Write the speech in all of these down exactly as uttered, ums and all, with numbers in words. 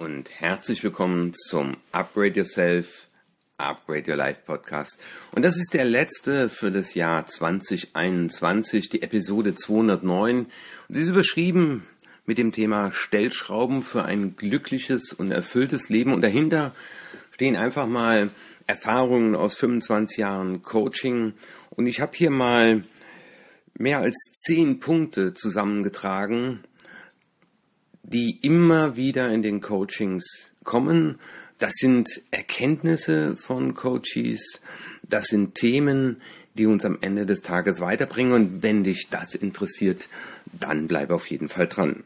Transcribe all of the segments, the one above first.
und herzlich willkommen zum Upgrade Yourself, Upgrade Your Life Podcast. Und das ist der letzte für das Jahr zwanzig einundzwanzig, die Episode zweihundertneun. Und sie ist überschrieben mit dem Thema Stellschrauben für ein glückliches und erfülltes Leben. Und dahinter stehen einfach mal Erfahrungen aus fünfundzwanzig Jahren Coaching. Und ich habe hier mal mehr als zehn Punkte zusammengetragen, die immer wieder in den Coachings kommen. Das sind Erkenntnisse von Coaches, das sind Themen, die uns am Ende des Tages weiterbringen. Und wenn dich das interessiert, dann bleib auf jeden Fall dran.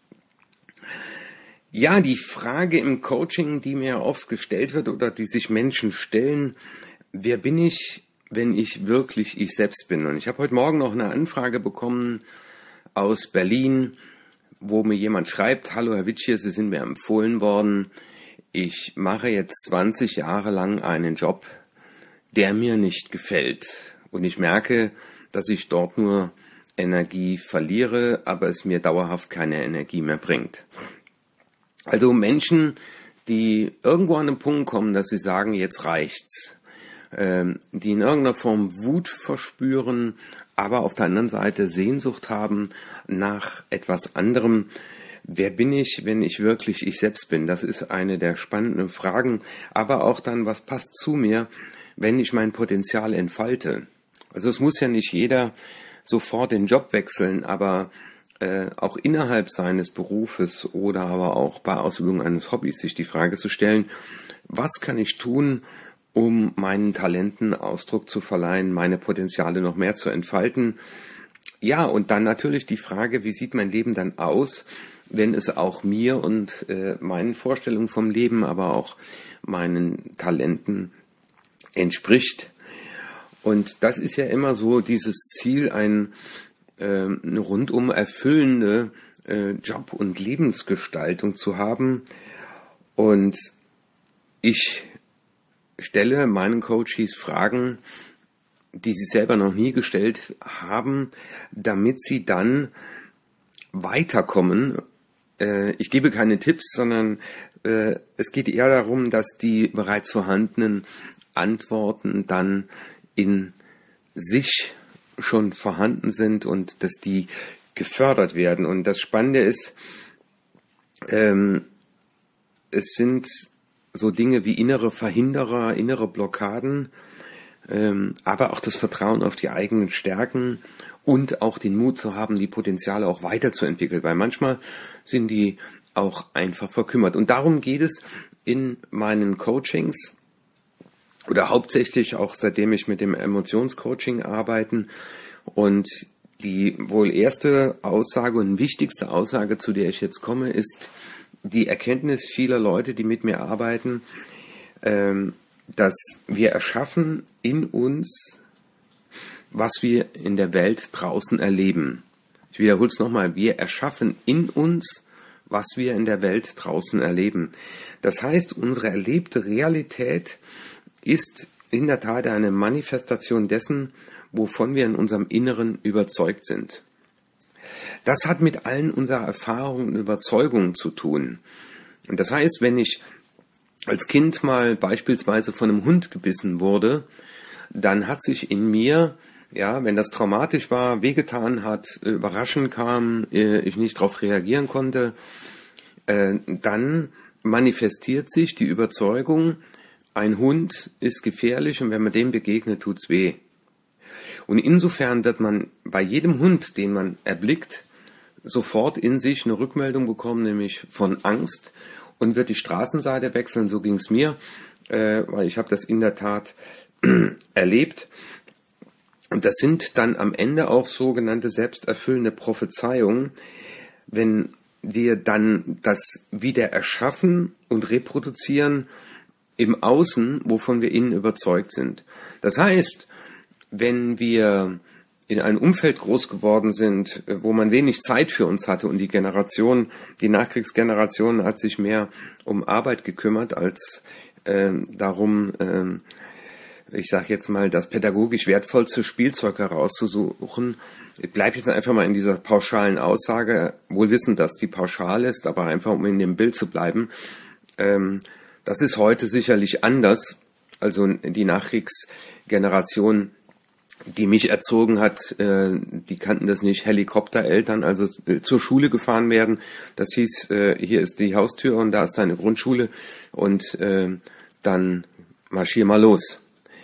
Ja, die Frage im Coaching, die mir oft gestellt wird oder die sich Menschen stellen: Wer bin ich, wenn ich wirklich ich selbst bin? Und ich habe heute Morgen noch eine Anfrage bekommen aus Berlin, wo mir jemand schreibt: Hallo Herr Witschier, Sie sind mir empfohlen worden. Ich mache jetzt zwanzig Jahre lang einen Job, der mir nicht gefällt. Und ich merke, dass ich dort nur Energie verliere, aber es mir dauerhaft keine Energie mehr bringt. Also Menschen, die irgendwo an den Punkt kommen, dass sie sagen, jetzt reicht's. Ähm, die in irgendeiner Form Wut verspüren, aber auf der anderen Seite Sehnsucht haben nach etwas anderem. Wer bin ich, wenn ich wirklich ich selbst bin? Das ist eine der spannenden Fragen. Aber auch dann, was passt zu mir, wenn ich mein Potenzial entfalte? Also es muss ja nicht jeder sofort den Job wechseln, aber äh, auch innerhalb seines Berufes oder aber auch bei Ausübung eines Hobbys sich die Frage zu stellen: Was kann ich tun, um meinen Talenten Ausdruck zu verleihen, meine Potenziale noch mehr zu entfalten? Ja, und dann natürlich die Frage, wie sieht mein Leben dann aus, wenn es auch mir und äh, meinen Vorstellungen vom Leben, aber auch meinen Talenten entspricht. Und das ist ja immer so dieses Ziel, ein, äh, eine rundum erfüllende äh, Job- und Lebensgestaltung zu haben. Und ich stelle meinen Coaches Fragen, die sie selber noch nie gestellt haben, damit sie dann weiterkommen. Äh, ich gebe keine Tipps, sondern äh, es geht eher darum, dass die bereits vorhandenen Antworten dann in sich schon vorhanden sind und dass die gefördert werden. Und das Spannende ist, ähm, es sind so Dinge wie innere Verhinderer, innere Blockaden, ähm, aber auch das Vertrauen auf die eigenen Stärken und auch den Mut zu haben, die Potenziale auch weiterzuentwickeln, weil manchmal sind die auch einfach verkümmert. Und darum geht es in meinen Coachings oder hauptsächlich auch seitdem ich mit dem Emotionscoaching arbeite. Und die wohl erste Aussage und wichtigste Aussage, zu der ich jetzt komme, ist die Erkenntnis vieler Leute, die mit mir arbeiten, dass wir erschaffen in uns, was wir in der Welt draußen erleben. Ich wiederhole es nochmal: Wir erschaffen in uns, was wir in der Welt draußen erleben. Das heißt, unsere erlebte Realität ist in der Tat eine Manifestation dessen, wovon wir in unserem Inneren überzeugt sind. Das hat mit allen unseren Erfahrungen und Überzeugungen zu tun. Und das heißt, wenn ich als Kind mal beispielsweise von einem Hund gebissen wurde, dann hat sich in mir, ja, wenn das traumatisch war, wehgetan hat, überraschend kam, ich nicht darauf reagieren konnte, dann manifestiert sich die Überzeugung, ein Hund ist gefährlich und wenn man dem begegnet, tut's weh. Und insofern wird man bei jedem Hund, den man erblickt, sofort in sich eine Rückmeldung bekommen, nämlich von Angst, und wird die Straßenseite wechseln. So ging's mir, äh, weil ich habe das in der Tat erlebt. Und das sind dann am Ende auch sogenannte selbsterfüllende Prophezeiungen, wenn wir dann das wieder erschaffen und reproduzieren im Außen, wovon wir innen überzeugt sind. Das heißt, wenn wir in einem Umfeld groß geworden sind, wo man wenig Zeit für uns hatte und die Generation, die Nachkriegsgeneration hat sich mehr um Arbeit gekümmert als äh, darum, äh, ich sage jetzt mal, das pädagogisch wertvollste Spielzeug herauszusuchen. Ich bleibe jetzt einfach mal in dieser pauschalen Aussage, wohl wissend, dass die pauschal ist, aber einfach um in dem Bild zu bleiben. Ähm, das ist heute sicherlich anders. Also die Nachkriegsgeneration, die mich erzogen hat, äh, die kannten das nicht, Helikoptereltern, also äh, zur Schule gefahren werden. Das hieß, äh, hier ist die Haustür und da ist deine Grundschule und äh, dann marschier mal los.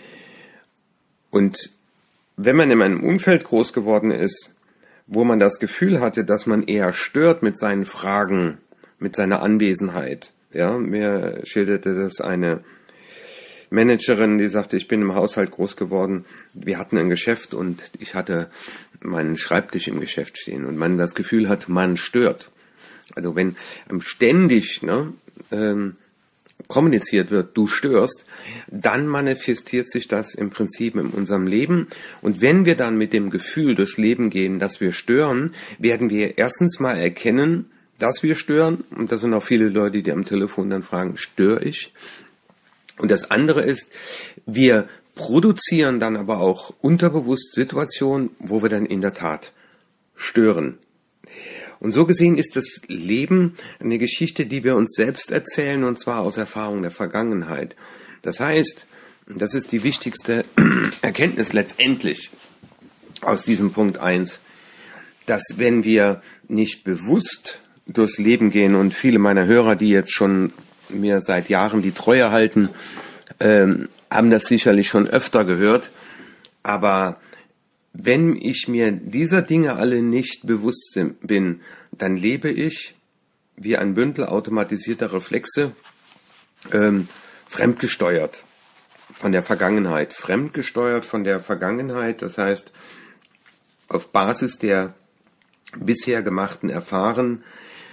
Und wenn man in einem Umfeld groß geworden ist, wo man das Gefühl hatte, dass man eher stört mit seinen Fragen, mit seiner Anwesenheit, ja, mir schilderte das eine Managerin, die sagte, ich bin im Haushalt groß geworden, wir hatten ein Geschäft und ich hatte meinen Schreibtisch im Geschäft stehen und man das Gefühl hat, man stört. Also wenn ständig ne, ähm, kommuniziert wird, du störst, dann manifestiert sich das im Prinzip in unserem Leben. Und wenn wir dann mit dem Gefühl durchs Leben gehen, dass wir stören, werden wir erstens mal erkennen, dass wir stören. Und das sind auch viele Leute, die am Telefon dann fragen, störe ich? Und das andere ist, wir produzieren dann aber auch unterbewusst Situationen, wo wir dann in der Tat stören. Und so gesehen ist das Leben eine Geschichte, die wir uns selbst erzählen, und zwar aus Erfahrung der Vergangenheit. Das heißt, das ist die wichtigste Erkenntnis letztendlich aus diesem Punkt eins, dass wenn wir nicht bewusst durchs Leben gehen, und viele meiner Hörer, die jetzt schon mir seit Jahren die Treue halten, ähm, haben das sicherlich schon öfter gehört, aber wenn ich mir dieser Dinge alle nicht bewusst bin, dann lebe ich wie ein Bündel automatisierter Reflexe, ähm, fremdgesteuert von der Vergangenheit. Fremdgesteuert von der Vergangenheit, das heißt, auf Basis der bisher gemachten Erfahrungen.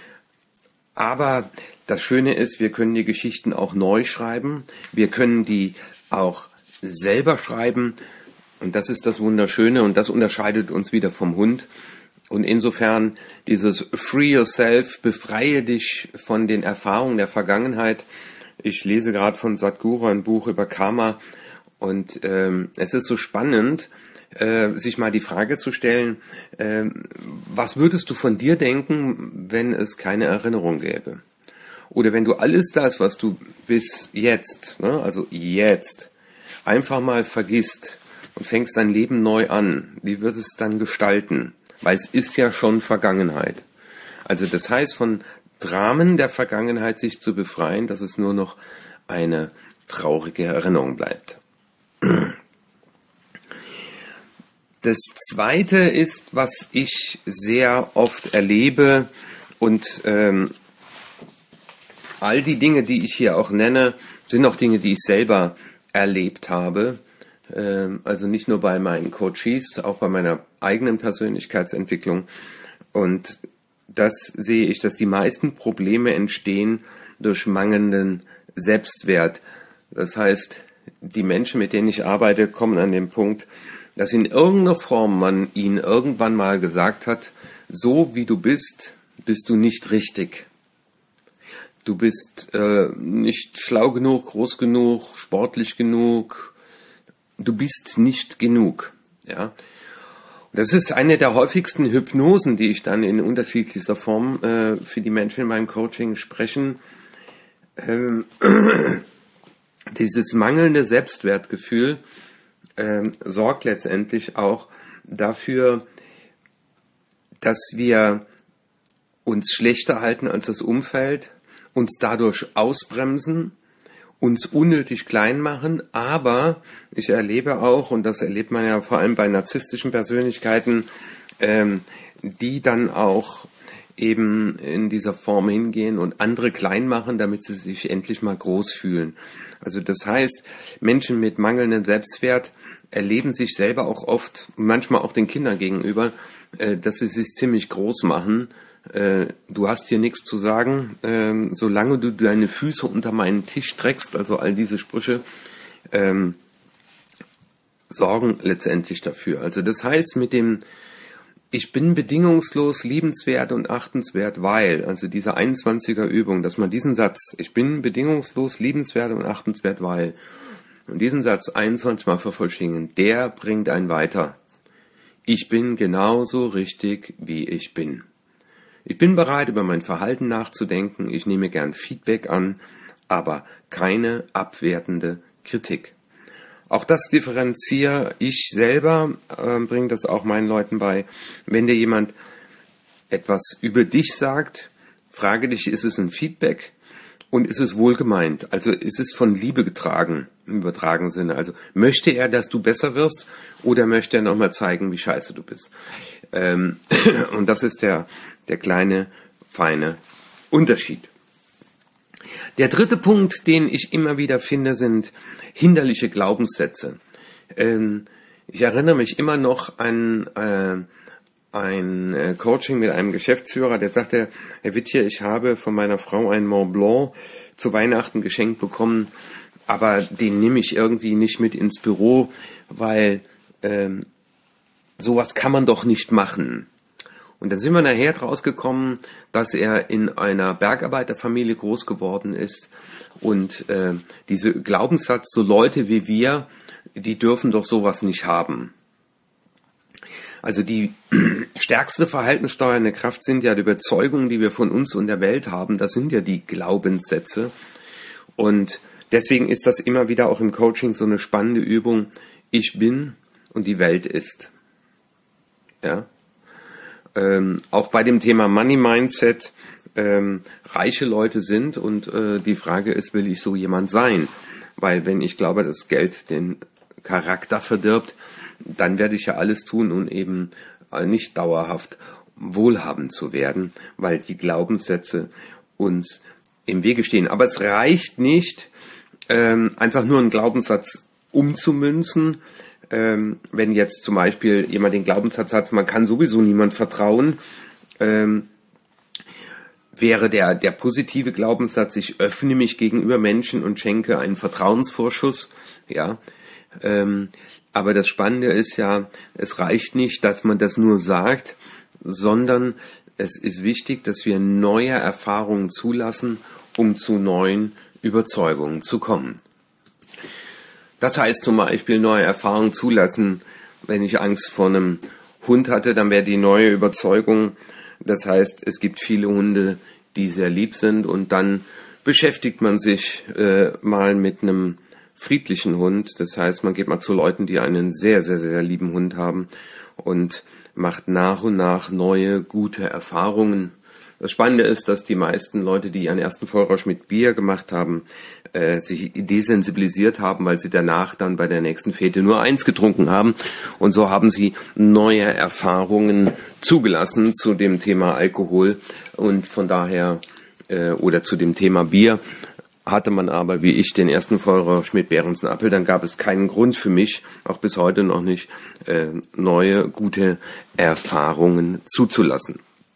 Aber das Schöne ist, wir können die Geschichten auch neu schreiben. Wir können die auch selber schreiben. Und das ist das Wunderschöne und das unterscheidet uns wieder vom Hund. Und insofern dieses Free Yourself, befreie dich von den Erfahrungen der Vergangenheit. Ich lese gerade von Sadhguru ein Buch über Karma und ähm, es ist so spannend, äh, sich mal die Frage zu stellen, äh, was würdest du von dir denken, wenn es keine Erinnerung gäbe? Oder wenn du alles das, was du bis jetzt, ne, also jetzt, einfach mal vergisst, und fängst dein Leben neu an. Wie wird es dann gestalten? Weil es ist ja schon Vergangenheit. Also das heißt, von Dramen der Vergangenheit sich zu befreien, dass es nur noch eine traurige Erinnerung bleibt. Das Zweite ist, was ich sehr oft erlebe und ähm, all die Dinge, die ich hier auch nenne, sind auch Dinge, die ich selber erlebt habe. Also nicht nur bei meinen Coaches, auch bei meiner eigenen Persönlichkeitsentwicklung. Und das sehe ich, dass die meisten Probleme entstehen durch mangelnden Selbstwert. Das heißt, die Menschen, mit denen ich arbeite, kommen an den Punkt, dass in irgendeiner Form man ihnen irgendwann mal gesagt hat, so wie du bist, bist du nicht richtig. Du bist äh, nicht schlau genug, groß genug, sportlich genug. Du bist nicht genug, ja. Das ist eine der häufigsten Hypnosen, die ich dann in unterschiedlichster Form äh, für die Menschen in meinem Coaching sprechen. Ähm, dieses mangelnde Selbstwertgefühl ähm, sorgt letztendlich auch dafür, dass wir uns schlechter halten als das Umfeld, uns dadurch ausbremsen, uns unnötig klein machen, aber ich erlebe auch, und das erlebt man ja vor allem bei narzisstischen Persönlichkeiten, ähm, die dann auch eben in dieser Form hingehen und andere klein machen, damit sie sich endlich mal groß fühlen. Also das heißt, Menschen mit mangelndem Selbstwert erleben sich selber auch oft, manchmal auch den Kindern gegenüber, äh, dass sie sich ziemlich groß machen. Du hast hier nichts zu sagen, ähm, solange du deine Füße unter meinen Tisch streckst, also all diese Sprüche, ähm, sorgen letztendlich dafür. Also das heißt mit dem, ich bin bedingungslos liebenswert und achtenswert, weil, also diese einundzwanziger Übung, dass man diesen Satz, ich bin bedingungslos liebenswert und achtenswert, weil, und diesen Satz einundzwanzig Mal vervollständigen, der bringt einen weiter. Ich bin genauso richtig, wie ich bin. Ich bin bereit, über mein Verhalten nachzudenken. Ich nehme gern Feedback an, aber keine abwertende Kritik. Auch das differenziere ich selber, äh, bringe das auch meinen Leuten bei. Wenn dir jemand etwas über dich sagt, frage dich, ist es ein Feedback und ist es wohlgemeint? Also ist es von Liebe getragen, im übertragenen Sinne? Also möchte er, dass du besser wirst oder möchte er nochmal zeigen, wie scheiße du bist? Ähm, und das ist der, der kleine, feine Unterschied. Der dritte Punkt, den ich immer wieder finde, sind hinderliche Glaubenssätze. Ähm, ich erinnere mich immer noch an äh, ein äh, Coaching mit einem Geschäftsführer, der sagte, Herr Wittje, ich habe von meiner Frau einen Mont Blanc zu Weihnachten geschenkt bekommen, aber den nehme ich irgendwie nicht mit ins Büro, weil ähm, sowas kann man doch nicht machen. Und dann sind wir nachher draus gekommen, dass er in einer Bergarbeiterfamilie groß geworden ist und äh, diese Glaubenssatz, so Leute wie wir, die dürfen doch sowas nicht haben. Also die stärkste verhaltenssteuernde Kraft sind ja die Überzeugungen, die wir von uns und der Welt haben. Das sind ja die Glaubenssätze. Und deswegen ist das immer wieder auch im Coaching so eine spannende Übung. Ich bin und die Welt ist. Ja. Ähm, auch bei dem Thema Money Mindset, ähm, reiche Leute sind und äh, die Frage ist, will ich so jemand sein? Weil wenn ich glaube, dass Geld den Charakter verdirbt, dann werde ich ja alles tun, um eben nicht dauerhaft wohlhabend zu werden, weil die Glaubenssätze uns im Wege stehen. Aber es reicht nicht, ähm, einfach nur einen Glaubenssatz umzumünzen. Ähm, wenn jetzt zum Beispiel jemand den Glaubenssatz hat, man kann sowieso niemand vertrauen, ähm, wäre der, der positive Glaubenssatz, ich öffne mich gegenüber Menschen und schenke einen Vertrauensvorschuss, ja. Ähm, aber das Spannende ist ja, es reicht nicht, dass man das nur sagt, sondern es ist wichtig, dass wir neue Erfahrungen zulassen, um zu neuen Überzeugungen zu kommen. Das heißt zum Beispiel neue Erfahrungen zulassen. Wenn ich Angst vor einem Hund hatte, dann wäre die neue Überzeugung, das heißt, es gibt viele Hunde, die sehr lieb sind und dann beschäftigt man sich äh, mal mit einem friedlichen Hund. Das heißt, man geht mal zu Leuten, die einen sehr, sehr, sehr lieben Hund haben und macht nach und nach neue, gute Erfahrungen. Das Spannende ist, dass die meisten Leute, die ihren ersten Vollrausch mit Bier gemacht haben, äh, sich desensibilisiert haben, weil sie danach dann bei der nächsten Fete nur eins getrunken haben. Und so haben sie neue Erfahrungen zugelassen zu dem Thema Alkohol und von daher, äh, oder zu dem Thema Bier. Hatte man aber, wie ich, den ersten Vollrausch mit Behrensen-Appel, dann gab es keinen Grund für mich, auch bis heute noch nicht, äh, neue, gute Erfahrungen zuzulassen.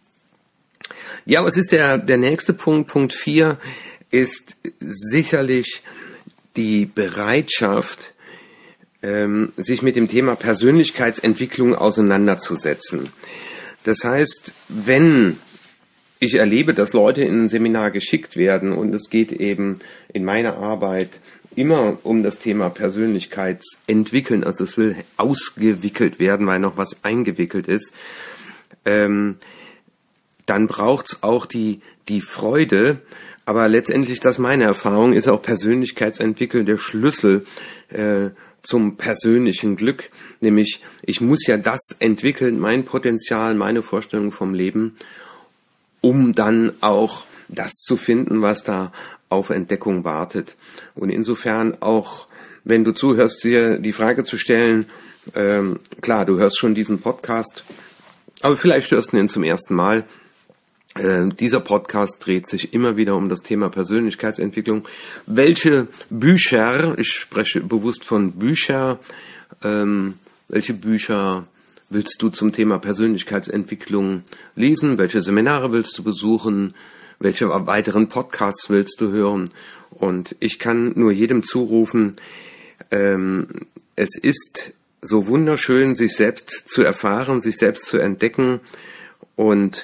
Ja, was ist der, der nächste Punkt? Punkt vier ist sicherlich die Bereitschaft, ähm, sich mit dem Thema Persönlichkeitsentwicklung auseinanderzusetzen. Das heißt, wenn ich erlebe, dass Leute in ein Seminar geschickt werden und es geht eben in meiner Arbeit immer um das Thema Persönlichkeitsentwickeln, also es will ausgewickelt werden, weil noch was eingewickelt ist, ähm, dann braucht's auch die, die Freude. Aber letztendlich, das ist meine Erfahrung, ist auch Persönlichkeitsentwickeln der Schlüssel äh, zum persönlichen Glück. Nämlich, ich muss ja das entwickeln, mein Potenzial, meine Vorstellung vom Leben, um dann auch das zu finden, was da auf Entdeckung wartet. Und insofern auch, wenn du zuhörst, dir die Frage zu stellen, ähm, klar, du hörst schon diesen Podcast, aber vielleicht hörst du ihn zum ersten Mal. Äh, dieser Podcast dreht sich immer wieder um das Thema Persönlichkeitsentwicklung. Welche Bücher, ich spreche bewusst von Bücher, ähm, welche Bücher willst du zum Thema Persönlichkeitsentwicklung lesen? Welche Seminare willst du besuchen? Welche weiteren Podcasts willst du hören? Und ich kann nur jedem zurufen, ähm, es ist so wunderschön, sich selbst zu erfahren, sich selbst zu entdecken und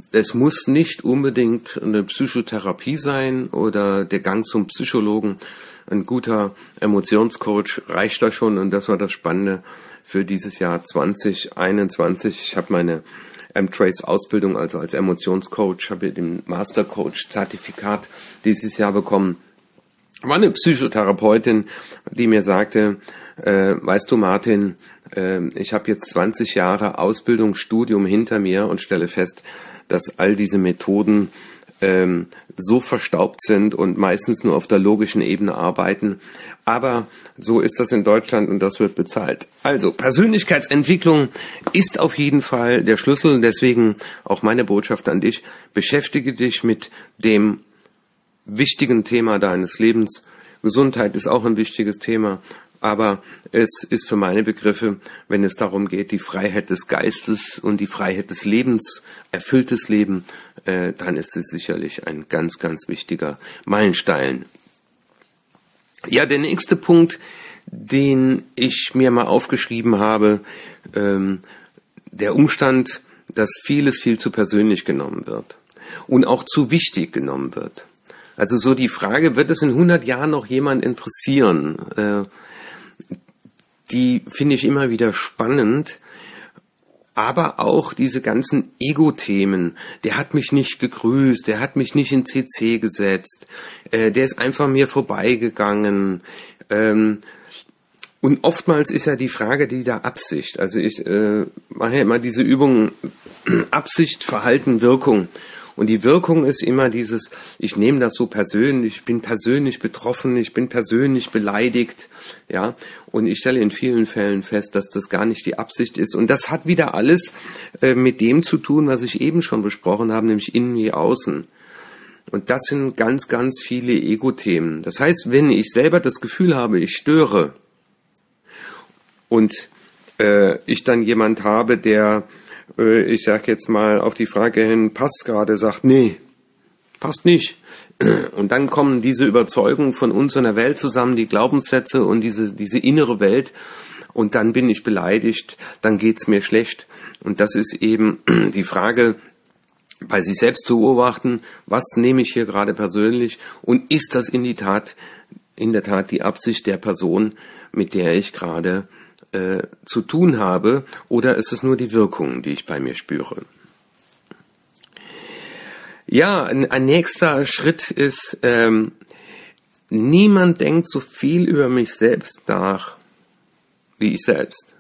es muss nicht unbedingt eine Psychotherapie sein oder der Gang zum Psychologen. Ein guter Emotionscoach reicht da schon, und das war das Spannende für dieses Jahr zwanzig einundzwanzig. Ich habe meine M-Trace-Ausbildung, also als Emotionscoach, habe den Mastercoach-Zertifikat dieses Jahr bekommen. War eine Psychotherapeutin, die mir sagte, äh, weißt du Martin, äh, ich habe jetzt zwanzig Jahre Ausbildung, Studium hinter mir und stelle fest, dass all diese Methoden ähm, so verstaubt sind und meistens nur auf der logischen Ebene arbeiten. Aber so ist das in Deutschland und das wird bezahlt. Also Persönlichkeitsentwicklung ist auf jeden Fall der Schlüssel. Deswegen auch meine Botschaft an dich. Beschäftige dich mit dem wichtigen Thema deines Lebens. Gesundheit ist auch ein wichtiges Thema. Aber es ist für meine Begriffe, wenn es darum geht, die Freiheit des Geistes und die Freiheit des Lebens, erfülltes Leben, äh, dann ist es sicherlich ein ganz, ganz wichtiger Meilenstein. Ja, der nächste Punkt, den ich mir mal aufgeschrieben habe, ähm, der Umstand, dass vieles viel zu persönlich genommen wird und auch zu wichtig genommen wird. Also so die Frage, wird es in hundert Jahren noch jemand interessieren? Äh, Die finde ich immer wieder spannend, aber auch diese ganzen Ego-Themen. Der hat mich nicht gegrüßt, der hat mich nicht in C C gesetzt, äh, der ist einfach mir vorbeigegangen. Ähm, und oftmals ist ja die Frage die der Absicht. Also ich äh, mache ja immer diese Übung Absicht, Verhalten, Wirkung. Und die Wirkung ist immer dieses, ich nehme das so persönlich, ich bin persönlich betroffen, ich bin persönlich beleidigt, ja. Und ich stelle in vielen Fällen fest, dass das gar nicht die Absicht ist. Und das hat wieder alles äh, mit dem zu tun, was ich eben schon besprochen habe, nämlich innen wie außen. Und das sind ganz, ganz viele Ego-Themen. Das heißt, wenn ich selber das Gefühl habe, ich störe und äh, ich dann jemand habe, der ich sag jetzt mal auf die Frage hin, passt gerade, sagt, nee, passt nicht. Und dann kommen diese Überzeugungen von uns und der Welt zusammen, die Glaubenssätze und diese, diese innere Welt. Und dann bin ich beleidigt, dann geht's mir schlecht. Und das ist eben die Frage, bei sich selbst zu beobachten, was nehme ich hier gerade persönlich und ist das in die Tat, in der Tat die Absicht der Person, mit der ich gerade Äh, zu tun habe, oder ist es nur die Wirkung, die ich bei mir spüre? Ja, ein, ein nächster Schritt ist, ähm, niemand denkt so viel über mich selbst nach, wie ich selbst.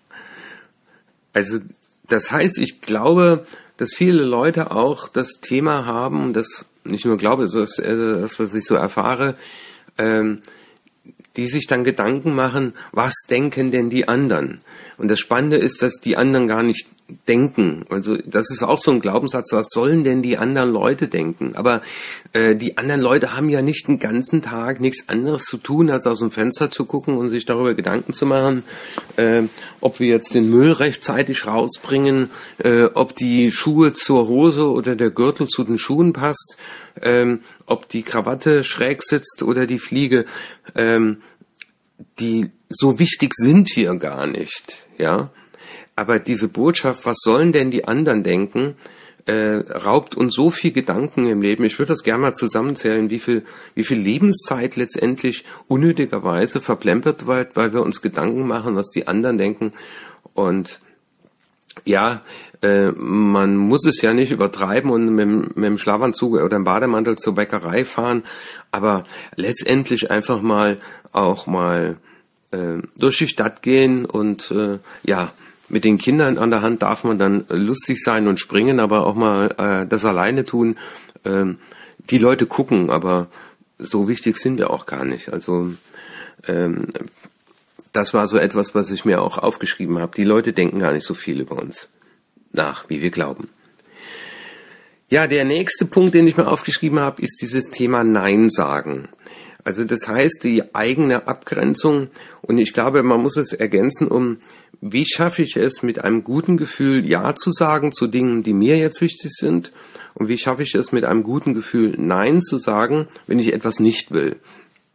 Also das heißt, ich glaube, dass viele Leute auch das Thema haben, das nicht nur glaube, das ist äh, das, was ich so erfahre, ähm, die sich dann Gedanken machen, was denken denn die anderen? Und das Spannende ist, dass die anderen gar nicht denken. Also das ist auch so ein Glaubenssatz, was sollen denn die anderen Leute denken? Aber äh, die anderen Leute haben ja nicht den ganzen Tag nichts anderes zu tun, als aus dem Fenster zu gucken und sich darüber Gedanken zu machen, äh, ob wir jetzt den Müll rechtzeitig rausbringen, äh, ob die Schuhe zur Hose oder der Gürtel zu den Schuhen passt, ähm, ob die Krawatte schräg sitzt oder die Fliege. Ähm, die so wichtig sind hier gar nicht, ja. Aber diese Botschaft, was sollen denn die anderen denken, äh, raubt uns so viel Gedanken im Leben. Ich würde das gerne mal zusammenzählen, wie viel, wie viel Lebenszeit letztendlich unnötigerweise verplempert wird, weil wir uns Gedanken machen, was die anderen denken. Und ja, äh, man muss es ja nicht übertreiben und mit, mit dem Schlafanzug oder dem Bademantel zur Bäckerei fahren, aber letztendlich einfach mal auch mal äh, durch die Stadt gehen und äh, ja, mit den Kindern an der Hand darf man dann lustig sein und springen, aber auch mal äh, das alleine tun. Ähm, die Leute gucken, aber so wichtig sind wir auch gar nicht. Also ähm, das war so etwas, was ich mir auch aufgeschrieben habe. Die Leute denken gar nicht so viel über uns nach, wie wir glauben. Ja, der nächste Punkt, den ich mir aufgeschrieben habe, ist dieses Thema Nein sagen. Also das heißt, die eigene Abgrenzung. Und ich glaube, man muss es ergänzen um, wie schaffe ich es, mit einem guten Gefühl Ja zu sagen zu Dingen, die mir jetzt wichtig sind? Und wie schaffe ich es, mit einem guten Gefühl Nein zu sagen, wenn ich etwas nicht will?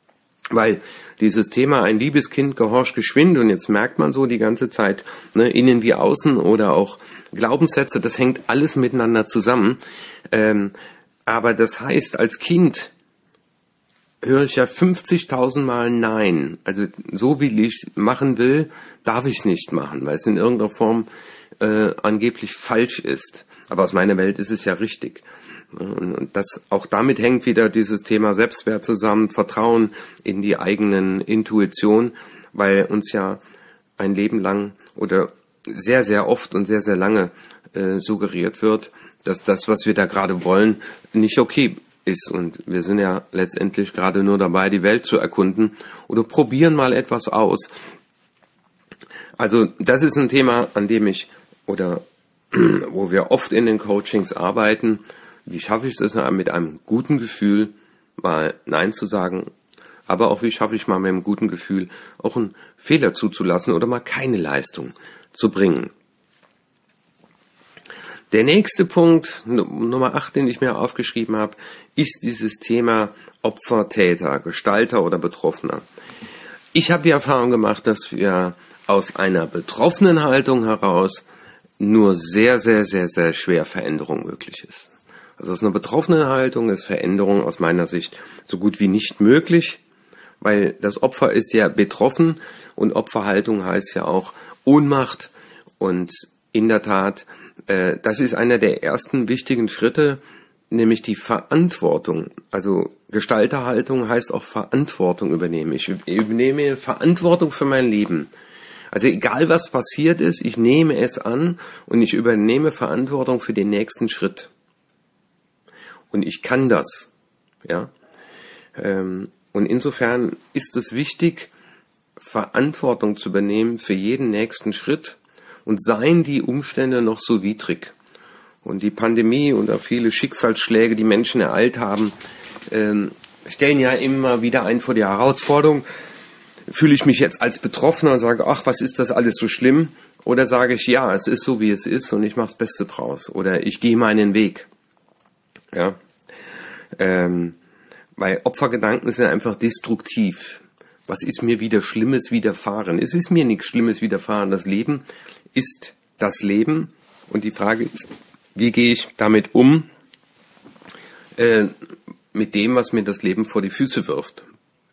Weil dieses Thema, ein liebes Kind gehorcht geschwind, und jetzt merkt man so die ganze Zeit, ne, innen wie außen, oder auch Glaubenssätze, das hängt alles miteinander zusammen. Ähm, aber das heißt, als Kind höre ich ja fünfzigtausend Mal Nein. Also so wie ich es machen will, darf ich es nicht machen, weil es in irgendeiner Form äh, angeblich falsch ist. Aber aus meiner Welt ist es ja richtig. Und das, auch damit hängt wieder dieses Thema Selbstwert zusammen, Vertrauen in die eigenen Intuition, weil uns ja ein Leben lang oder sehr, sehr oft und sehr, sehr lange äh, suggeriert wird, dass das, was wir da gerade wollen, nicht okay ist. Und wir sind ja letztendlich gerade nur dabei, die Welt zu erkunden oder probieren mal etwas aus. Also das ist ein Thema, an dem ich oder wo wir oft in den Coachings arbeiten. Wie schaffe ich es mit einem guten Gefühl, mal Nein zu sagen, aber auch wie schaffe ich mal mit einem guten Gefühl auch einen Fehler zuzulassen oder mal keine Leistung zu bringen. Der nächste Punkt, Nummer acht, den ich mir aufgeschrieben habe, ist dieses Thema Opfer, Täter, Gestalter oder Betroffener. Ich habe die Erfahrung gemacht, dass wir aus einer betroffenen Haltung heraus nur sehr, sehr, sehr, sehr schwer Veränderung möglich ist. Also aus einer betroffenen Haltung ist Veränderung aus meiner Sicht so gut wie nicht möglich, weil das Opfer ist ja betroffen und Opferhaltung heißt ja auch Ohnmacht. Und in der Tat, äh, das ist einer der ersten wichtigen Schritte, nämlich die Verantwortung. Also Gestalterhaltung heißt auch Verantwortung übernehmen. Ich übernehme Verantwortung für mein Leben. Also egal was passiert ist, ich nehme es an und ich übernehme Verantwortung für den nächsten Schritt. Und ich kann das, ja. Und insofern ist es wichtig, Verantwortung zu übernehmen für jeden nächsten Schritt, und seien die Umstände noch so widrig. Und die Pandemie oder viele Schicksalsschläge, die Menschen ereilt haben, stellen ja immer wieder einen vor die Herausforderung: Fühle ich mich jetzt als Betroffener und sage, ach, was ist das alles so schlimm? Oder sage ich, ja, es ist so, wie es ist, und ich mache das Beste draus. Oder ich gehe meinen Weg. Ja, ähm, weil Opfergedanken sind einfach destruktiv. Was ist mir wieder Schlimmes widerfahren? Es ist mir nichts Schlimmes widerfahren. Das Leben ist das Leben. Und die Frage ist, wie gehe ich damit um, äh, mit dem, was mir das Leben vor die Füße wirft?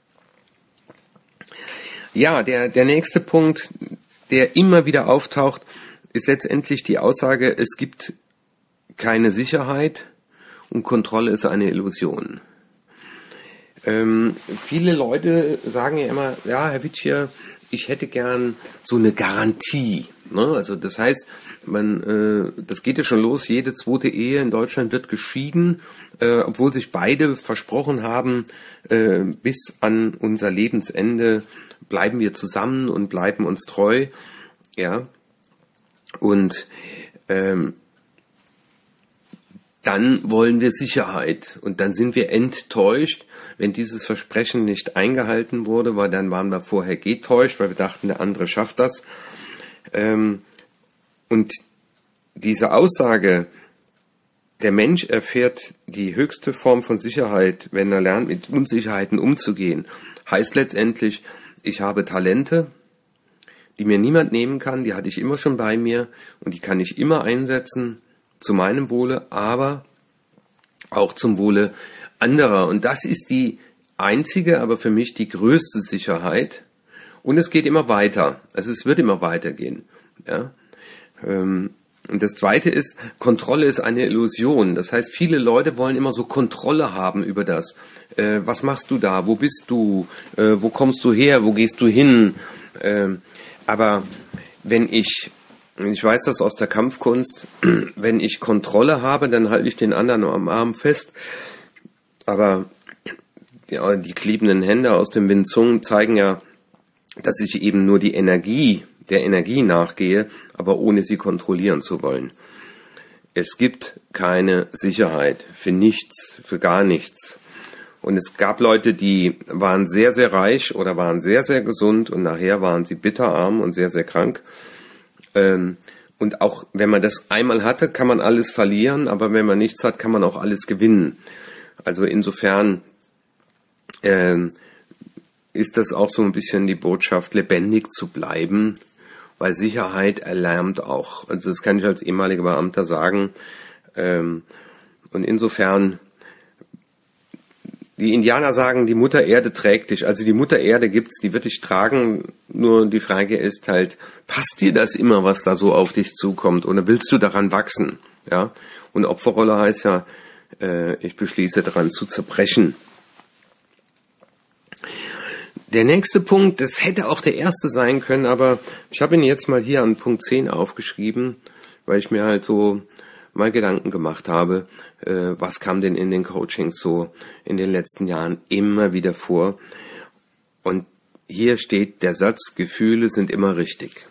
Ja, der, der nächste Punkt, der immer wieder auftaucht, ist letztendlich die Aussage, es gibt keine Sicherheit und Kontrolle ist eine Illusion. Ähm, viele Leute sagen ja immer, ja, Herr Witschier, ich hätte gern so eine Garantie. Ne? Also das heißt, man, äh, das geht ja schon los, jede zweite Ehe in Deutschland wird geschieden, äh, obwohl sich beide versprochen haben, äh, bis an unser Lebensende bleiben wir zusammen und bleiben uns treu. Ja, und ähm, dann wollen wir Sicherheit, und dann sind wir enttäuscht, wenn dieses Versprechen nicht eingehalten wurde, weil dann waren wir vorher getäuscht, weil wir dachten, der andere schafft das. Ähm, und diese Aussage, der Mensch erfährt die höchste Form von Sicherheit, wenn er lernt, mit Unsicherheiten umzugehen, heißt letztendlich, ich habe Talente, die mir niemand nehmen kann, die hatte ich immer schon bei mir und die kann ich immer einsetzen, zu meinem Wohle, aber auch zum Wohle anderer. Und das ist die einzige, aber für mich die größte Sicherheit. Und es geht immer weiter. Also es wird immer weitergehen. Ja? Und das Zweite ist, Kontrolle ist eine Illusion. Das heißt, viele Leute wollen immer so Kontrolle haben über das. Äh, was machst du da? Wo bist du? Äh, wo kommst du her? Wo gehst du hin? Äh, aber wenn ich Ich weiß das aus der Kampfkunst, wenn ich Kontrolle habe, dann halte ich den anderen am Arm fest. Aber ja, die klebenden Hände aus dem Wing Chun zeigen ja, dass ich eben nur die Energie, der Energie nachgehe, aber ohne sie kontrollieren zu wollen. Es gibt keine Sicherheit für nichts, für gar nichts. Und es gab Leute, die waren sehr, sehr reich oder waren sehr, sehr gesund und nachher waren sie bitterarm und sehr, sehr krank. Und auch wenn man das einmal hatte, kann man alles verlieren, aber wenn man nichts hat, kann man auch alles gewinnen. Also insofern äh, ist das auch so ein bisschen die Botschaft, lebendig zu bleiben, weil Sicherheit erlahmt auch. Also das kann ich als ehemaliger Beamter sagen. Und insofern, die Indianer sagen, die Mutter Erde trägt dich. Also die Mutter Erde gibt's, die wird dich tragen. Nur die Frage ist halt, passt dir das immer, was da so auf dich zukommt? Oder willst du daran wachsen? Ja. Und Opferrolle heißt ja, äh, ich beschließe daran zu zerbrechen. Der nächste Punkt, das hätte auch der erste sein können, aber ich habe ihn jetzt mal hier an Punkt zehn aufgeschrieben, weil ich mir halt so mal Gedanken gemacht habe, äh, was kam denn in den Coachings so in den letzten Jahren immer wieder vor. Und hier steht der Satz, Gefühle sind immer richtig.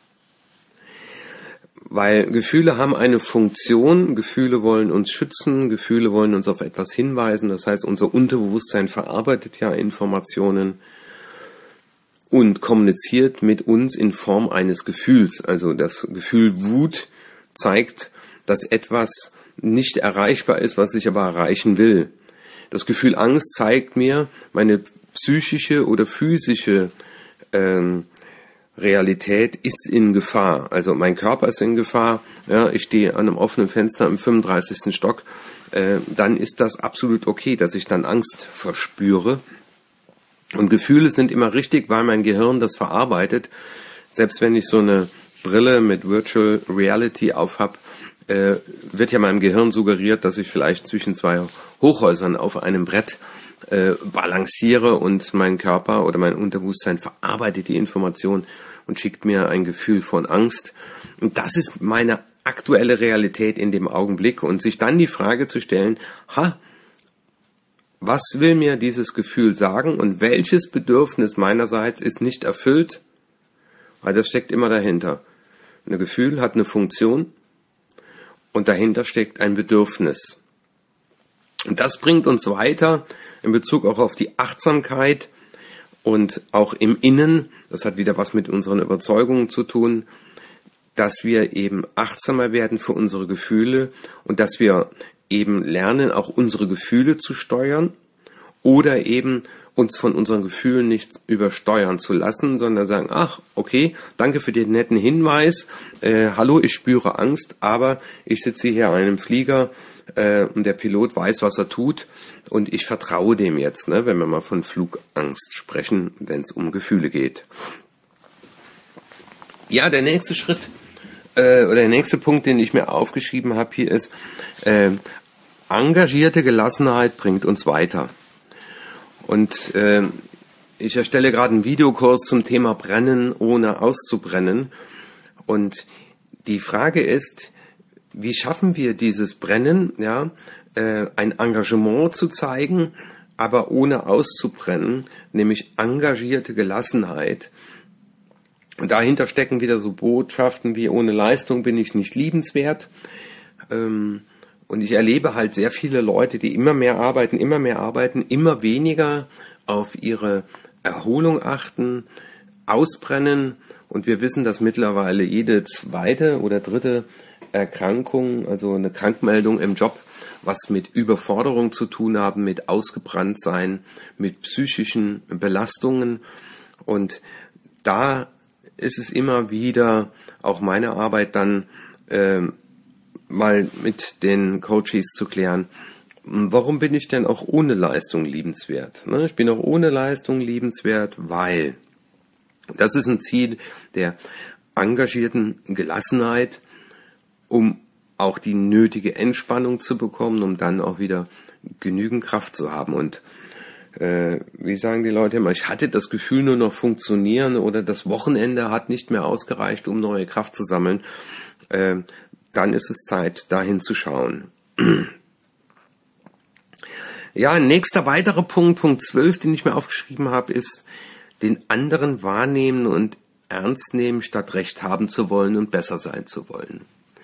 Weil Gefühle haben eine Funktion, Gefühle wollen uns schützen, Gefühle wollen uns auf etwas hinweisen, das heißt, unser Unterbewusstsein verarbeitet ja Informationen und kommuniziert mit uns in Form eines Gefühls. Also das Gefühl Wut zeigt, dass etwas nicht erreichbar ist, was ich aber erreichen will. Das Gefühl Angst zeigt mir meine psychische oder physische ähm, Realität ist in Gefahr. Also mein Körper ist in Gefahr. Ja, ich stehe an einem offenen Fenster im fünfunddreißigsten Stock. Äh, dann ist das absolut okay, dass ich dann Angst verspüre. Und Gefühle sind immer richtig, weil mein Gehirn das verarbeitet. Selbst wenn ich so eine Brille mit Virtual Reality aufhab, äh, wird ja meinem Gehirn suggeriert, dass ich vielleicht zwischen zwei Hochhäusern auf einem Brett äh, balanciere und mein Körper oder mein Unterbewusstsein verarbeitet die Information und schickt mir ein Gefühl von Angst. Und das ist meine aktuelle Realität in dem Augenblick. Und sich dann die Frage zu stellen, ha, was will mir dieses Gefühl sagen und welches Bedürfnis meinerseits ist nicht erfüllt? Weil das steckt immer dahinter. Ein Gefühl hat eine Funktion und dahinter steckt ein Bedürfnis. Und das bringt uns weiter in Bezug auch auf die Achtsamkeit und auch im Innen. Das hat wieder was mit unseren Überzeugungen zu tun, dass wir eben achtsamer werden für unsere Gefühle und dass wir eben lernen, auch unsere Gefühle zu steuern oder eben uns von unseren Gefühlen nicht übersteuern zu lassen, sondern sagen, ach, okay, danke für den netten Hinweis, äh, hallo, ich spüre Angst, aber ich sitze hier in einem Flieger äh, und der Pilot weiß, was er tut und ich vertraue dem jetzt, ne, wenn wir mal von Flugangst sprechen, wenn es um Gefühle geht. Ja, der nächste Schritt äh, oder der nächste Punkt, den ich mir aufgeschrieben habe hier ist, äh, engagierte Gelassenheit bringt uns weiter. Und äh, ich erstelle gerade einen Videokurs zum Thema Brennen ohne auszubrennen. Und die Frage ist, wie schaffen wir dieses Brennen, ja, äh, ein Engagement zu zeigen, aber ohne auszubrennen, nämlich engagierte Gelassenheit. Und dahinter stecken wieder so Botschaften wie, ohne Leistung bin ich nicht liebenswert. Ähm, Und ich erlebe halt sehr viele Leute, die immer mehr arbeiten, immer mehr arbeiten, immer weniger auf ihre Erholung achten, ausbrennen. Und wir wissen, dass mittlerweile jede zweite oder dritte Erkrankung, also eine Krankmeldung im Job, was mit Überforderung zu tun haben, mit Ausgebranntsein, mit psychischen Belastungen. Und da ist es immer wieder auch meine Arbeit dann, äh, mal mit den Coaches zu klären, warum bin ich denn auch ohne Leistung liebenswert? Ich bin auch ohne Leistung liebenswert, weil das ist ein Ziel der engagierten Gelassenheit, um auch die nötige Entspannung zu bekommen, um dann auch wieder genügend Kraft zu haben. Und äh, wie sagen die Leute immer, ich hatte das Gefühl, nur noch funktionieren oder das Wochenende hat nicht mehr ausgereicht, um neue Kraft zu sammeln. Äh, dann ist es Zeit, dahin zu schauen. Ja, ein nächster weiterer Punkt, Punkt zwölf, den ich mir aufgeschrieben habe, ist, den anderen wahrnehmen und ernst nehmen, statt Recht haben zu wollen und besser sein zu wollen.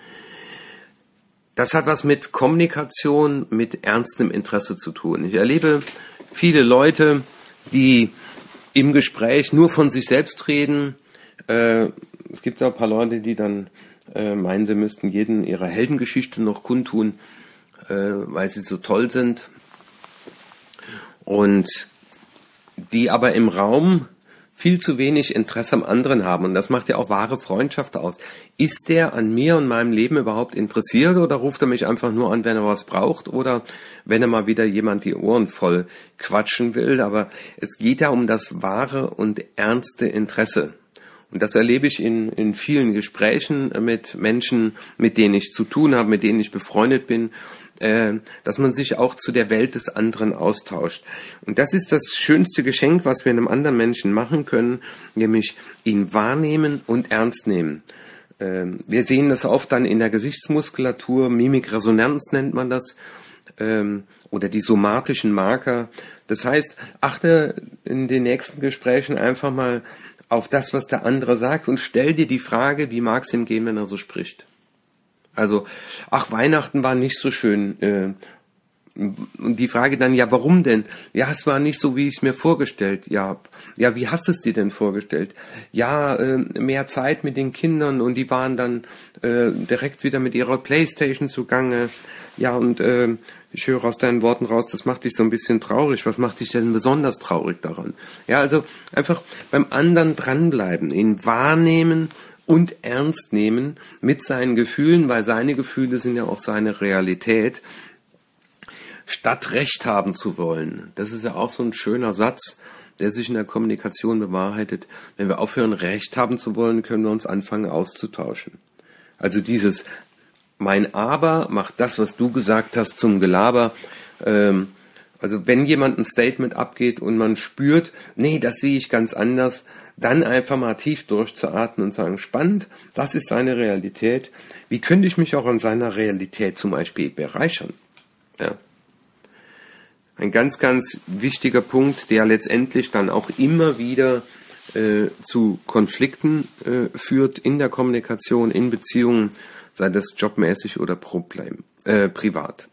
Das hat was mit Kommunikation, mit ernstem Interesse zu tun. Ich erlebe viele Leute, die im Gespräch nur von sich selbst reden. Äh, es gibt auch ein paar Leute, die dann äh, meinen, sie müssten jeden ihrer Heldengeschichte noch kundtun, äh, weil sie so toll sind. Und die aber im Raum viel zu wenig Interesse am anderen haben. Und das macht ja auch wahre Freundschaft aus. Ist der an mir und meinem Leben überhaupt interessiert oder ruft er mich einfach nur an, wenn er was braucht oder wenn er mal wieder jemand die Ohren voll quatschen will? Aber es geht ja um das wahre und ernste Interesse. Und das erlebe ich in, in vielen Gesprächen mit Menschen, mit denen ich zu tun habe, mit denen ich befreundet bin, äh, dass man sich auch zu der Welt des anderen austauscht. Und das ist das schönste Geschenk, was wir einem anderen Menschen machen können, nämlich ihn wahrnehmen und ernst nehmen. Äh, wir sehen das oft dann in der Gesichtsmuskulatur, Mimikresonanz nennt man das, äh, oder die somatischen Marker. Das heißt, achte in den nächsten Gesprächen einfach mal auf das, was der andere sagt und stell dir die Frage, wie mag es ihm gehen, wenn er so spricht. Also, ach, Weihnachten war nicht so schön. Äh, und die Frage dann, ja, warum denn? Ja, es war nicht so, wie ich es mir vorgestellt habe. Ja, wie hast du es dir denn vorgestellt? Ja, äh, mehr Zeit mit den Kindern und die waren dann äh, direkt wieder mit ihrer Playstation zugange. Ja, und äh, ich höre aus deinen Worten raus, das macht dich so ein bisschen traurig. Was macht dich denn besonders traurig daran? Ja, also einfach beim anderen dranbleiben, ihn wahrnehmen und ernst nehmen mit seinen Gefühlen, weil seine Gefühle sind ja auch seine Realität, statt Recht haben zu wollen. Das ist ja auch so ein schöner Satz, der sich in der Kommunikation bewahrheitet. Wenn wir aufhören, Recht haben zu wollen, können wir uns anfangen auszutauschen. Also dieses mein Aber macht das, was du gesagt hast, zum Gelaber. Ähm, also wenn jemand ein Statement abgeht und man spürt, nee, das sehe ich ganz anders, dann einfach mal tief durchzuatmen und sagen, spannend, das ist seine Realität. Wie könnte ich mich auch an seiner Realität zum Beispiel bereichern? Ja. Ein ganz, ganz wichtiger Punkt, der letztendlich dann auch immer wieder äh, zu Konflikten äh, führt in der Kommunikation, in Beziehungen, sei das jobmäßig oder Problem, äh, privat.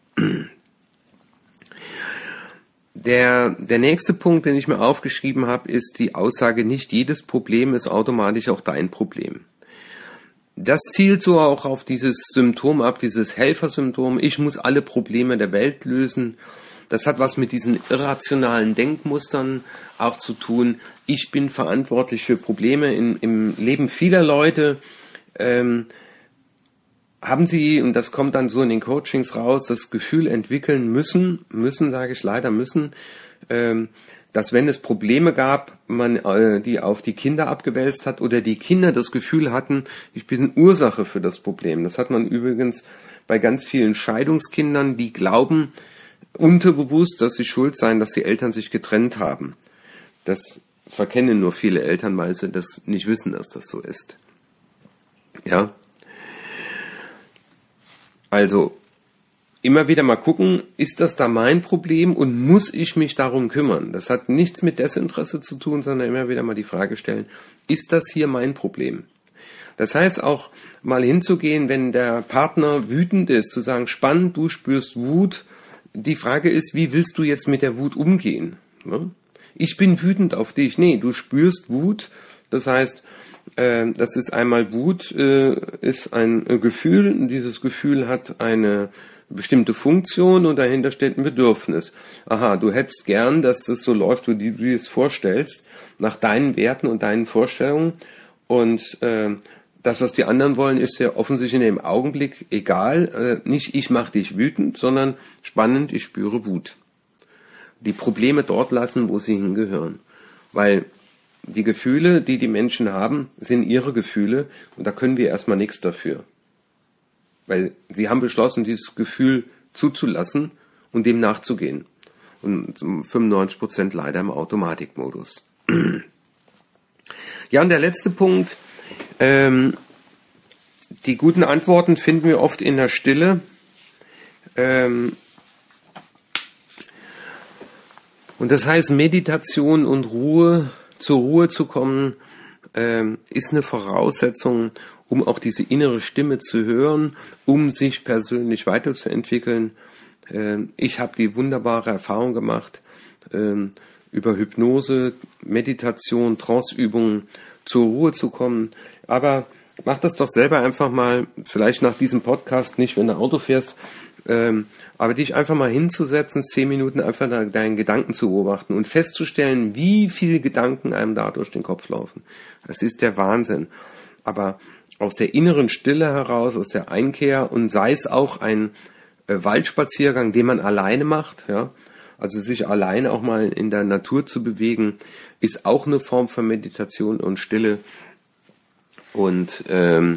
Der, der nächste Punkt, den ich mir aufgeschrieben habe, ist die Aussage, nicht jedes Problem ist automatisch auch dein Problem. Das zielt so auch auf dieses Symptom ab, dieses Helfersymptom, ich muss alle Probleme der Welt lösen. Das hat was mit diesen irrationalen Denkmustern auch zu tun. Ich bin verantwortlich für Probleme in, im Leben vieler Leute. Ähm, haben Sie, und das kommt dann so in den Coachings raus, das Gefühl entwickeln müssen, müssen sage ich leider müssen, ähm, dass wenn es Probleme gab, man äh, die auf die Kinder abgewälzt hat oder die Kinder das Gefühl hatten, ich bin Ursache für das Problem. Das hat man übrigens bei ganz vielen Scheidungskindern, die glauben unterbewusst, dass sie schuld seien, dass die Eltern sich getrennt haben. Das verkennen nur viele Eltern, weil sie das nicht wissen, dass das so ist. Ja. Also, immer wieder mal gucken, ist das da mein Problem und muss ich mich darum kümmern? Das hat nichts mit Desinteresse zu tun, sondern immer wieder mal die Frage stellen, ist das hier mein Problem? Das heißt auch mal hinzugehen, wenn der Partner wütend ist, zu sagen, spannend, du spürst Wut. Die Frage ist, wie willst du jetzt mit der Wut umgehen? Ich bin wütend auf dich. Nee, du spürst Wut. Das heißt, das ist einmal Wut, ist ein Gefühl. Dieses Gefühl hat eine bestimmte Funktion und dahinter steht ein Bedürfnis. Aha, du hättest gern, dass das so läuft, wie du dir es vorstellst, nach deinen Werten und deinen Vorstellungen. Und das, was die anderen wollen, ist ja offensichtlich in dem Augenblick egal. Nicht ich mache dich wütend, sondern spannend, ich spüre Wut. Die Probleme dort lassen, wo sie hingehören. Weil die Gefühle, die die Menschen haben, sind ihre Gefühle und da können wir erstmal nichts dafür. Weil sie haben beschlossen, dieses Gefühl zuzulassen und dem nachzugehen. Und fünfundneunzig Prozent leider im Automatikmodus. Ja, und der letzte Punkt, ähm, die guten Antworten finden wir oft in der Stille. Ähm, und das heißt, Meditation und Ruhe, zur Ruhe zu kommen, ähm, ist eine Voraussetzung, um auch diese innere Stimme zu hören, um sich persönlich weiterzuentwickeln. Ähm, ich habe die wunderbare Erfahrung gemacht, ähm, über Hypnose, Meditation, Tranceübungen zur Ruhe zu kommen. Aber mach das doch selber einfach mal, vielleicht nach diesem Podcast nicht, wenn du Auto fährst, Ähm, aber dich einfach mal hinzusetzen, zehn Minuten einfach da, deinen Gedanken zu beobachten und festzustellen, wie viele Gedanken einem da durch den Kopf laufen. Das ist der Wahnsinn. Aber aus der inneren Stille heraus, aus der Einkehr, und sei es auch ein äh, Waldspaziergang, den man alleine macht, ja, also sich alleine auch mal in der Natur zu bewegen, ist auch eine Form von Meditation und Stille. Und ähm,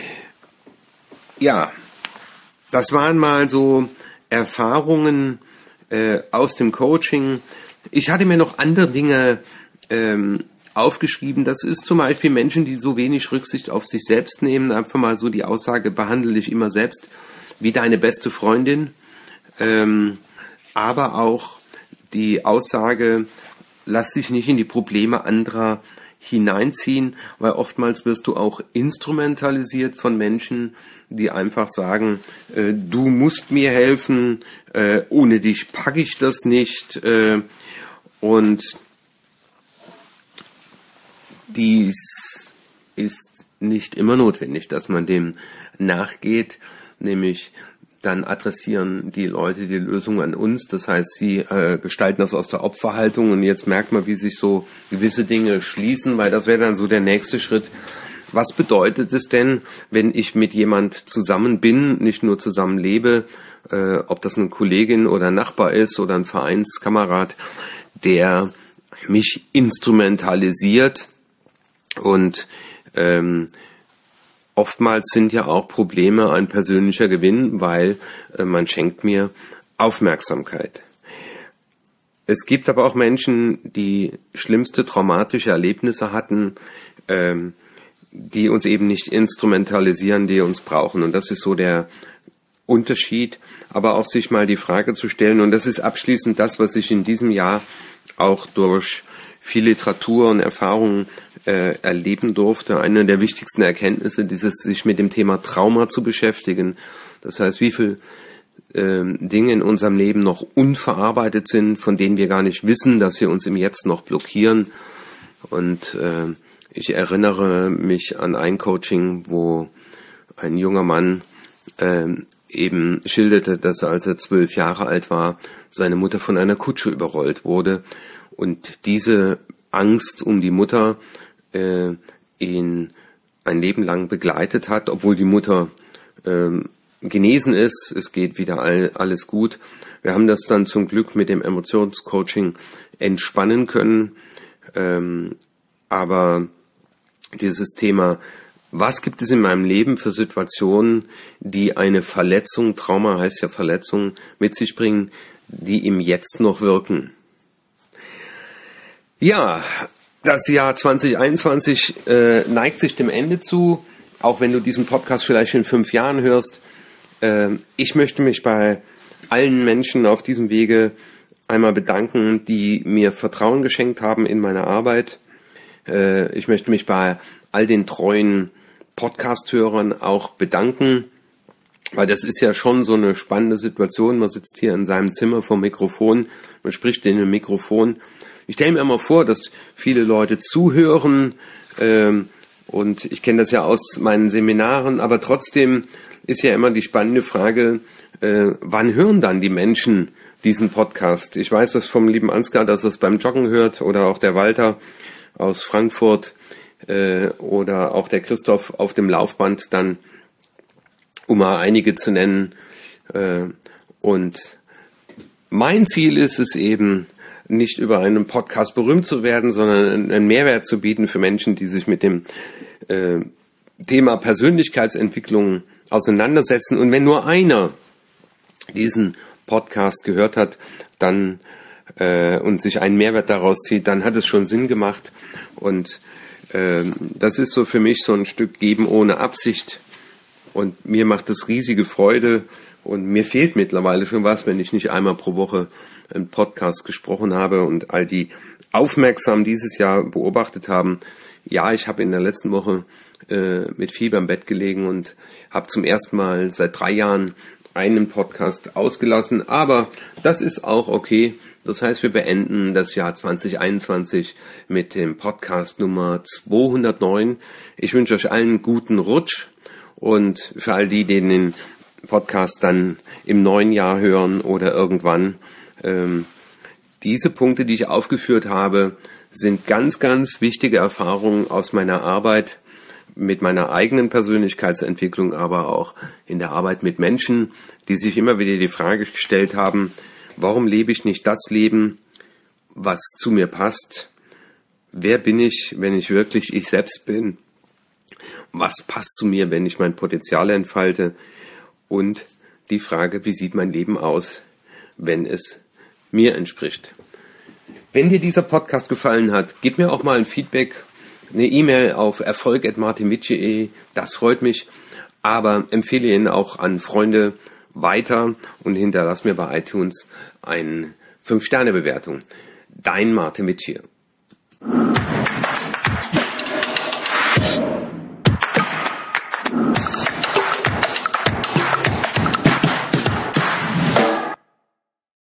ja, das waren mal so Erfahrungen äh, aus dem Coaching. Ich hatte mir noch andere Dinge ähm, aufgeschrieben. Das ist zum Beispiel Menschen, die so wenig Rücksicht auf sich selbst nehmen. Einfach mal so die Aussage, behandle dich immer selbst wie deine beste Freundin. Ähm, aber auch die Aussage, lass dich nicht in die Probleme anderer hineinziehen, weil oftmals wirst du auch instrumentalisiert von Menschen, die einfach sagen, äh, du musst mir helfen, äh, ohne dich packe ich das nicht. Äh, und dies ist nicht immer notwendig, dass man dem nachgeht, nämlich dann adressieren die Leute die Lösung an uns. Das heißt, sie äh, gestalten das aus der Opferhaltung, und jetzt merkt man, wie sich so gewisse Dinge schließen, weil das wäre dann so der nächste Schritt. Was bedeutet es denn, wenn ich mit jemand zusammen bin, nicht nur zusammen lebe, äh, ob das eine Kollegin oder ein Nachbar ist oder ein Vereinskamerad, der mich instrumentalisiert? Und ähm, oftmals sind ja auch Probleme ein persönlicher Gewinn, weil äh, man schenkt mir Aufmerksamkeit. Es gibt aber auch Menschen, die schlimmste traumatische Erlebnisse hatten, ähm, die uns eben nicht instrumentalisieren, die uns brauchen. Und das ist so der Unterschied, aber auch sich mal die Frage zu stellen, und das ist abschließend das, was ich in diesem Jahr auch durch viel Literatur und Erfahrungen äh, erleben durfte. Eine der wichtigsten Erkenntnisse, dieses sich mit dem Thema Trauma zu beschäftigen. Das heißt, wie viel äh, Dinge in unserem Leben noch unverarbeitet sind, von denen wir gar nicht wissen, dass sie uns im Jetzt noch blockieren. Und äh, ich erinnere mich an ein Coaching, wo ein junger Mann äh, eben schilderte, dass er, als er zwölf Jahre alt war, seine Mutter von einer Kutsche überrollt wurde. Und diese Angst um die Mutter äh, ihn ein Leben lang begleitet hat, obwohl die Mutter äh, genesen ist. Es geht wieder all, alles gut. Wir haben das dann zum Glück mit dem Emotionscoaching entspannen können. Ähm, aber dieses Thema, was gibt es in meinem Leben für Situationen, die eine Verletzung, Trauma heißt ja Verletzung, mit sich bringen, die im Jetzt noch wirken? Ja, das Jahr zwanzig einundzwanzig äh, neigt sich dem Ende zu, auch wenn du diesen Podcast vielleicht in fünf Jahren hörst. Äh, ich möchte mich bei allen Menschen auf diesem Wege einmal bedanken, die mir Vertrauen geschenkt haben in meiner Arbeit. Äh, ich möchte mich bei all den treuen Podcast-Hörern auch bedanken, weil das ist ja schon so eine spannende Situation. Man sitzt hier in seinem Zimmer vor dem Mikrofon, man spricht in einem Mikrofon. Ich stelle mir immer vor, dass viele Leute zuhören, ähm, und ich kenne das ja aus meinen Seminaren, aber trotzdem ist ja immer die spannende Frage, äh, wann hören dann die Menschen diesen Podcast? Ich weiß das vom lieben Ansgar, dass er es beim Joggen hört, oder auch der Walter aus Frankfurt äh, oder auch der Christoph auf dem Laufband, dann, um mal einige zu nennen. Äh, und mein Ziel ist es eben, nicht über einen Podcast berühmt zu werden, sondern einen Mehrwert zu bieten für Menschen, die sich mit dem äh, Thema Persönlichkeitsentwicklung auseinandersetzen. Und wenn nur einer diesen Podcast gehört hat, dann äh, und sich einen Mehrwert daraus zieht, dann hat es schon Sinn gemacht. Und äh, das ist so für mich so ein Stück Geben ohne Absicht. Und mir macht es riesige Freude. Und mir fehlt mittlerweile schon was, wenn ich nicht einmal pro Woche einen Podcast gesprochen habe. Und all die aufmerksam dieses Jahr beobachtet haben, ja, ich habe in der letzten Woche äh, mit Fieber im Bett gelegen und habe zum ersten Mal seit drei Jahren einen Podcast ausgelassen. Aber das ist auch okay. Das heißt, wir beenden das Jahr zwanzig einundzwanzig mit dem Podcast Nummer zweihundertneun. Ich wünsche euch allen einen guten Rutsch. Und für all die, denen Podcast dann im neuen Jahr hören oder irgendwann. Ähm, diese Punkte, die ich aufgeführt habe, sind ganz, ganz wichtige Erfahrungen aus meiner Arbeit mit meiner eigenen Persönlichkeitsentwicklung, aber auch in der Arbeit mit Menschen, die sich immer wieder die Frage gestellt haben, warum lebe ich nicht das Leben, was zu mir passt? Wer bin ich, wenn ich wirklich ich selbst bin? Was passt zu mir, wenn ich mein Potenzial entfalte? Und die Frage, wie sieht mein Leben aus, wenn es mir entspricht? Wenn dir dieser Podcast gefallen hat, gib mir auch mal ein Feedback, eine E-Mail auf erfolg at martin mit punkt de, das freut mich, aber empfehle ihn auch an Freunde weiter und hinterlass mir bei iTunes eine fünf Sterne Bewertung. Dein Martin Mitschir.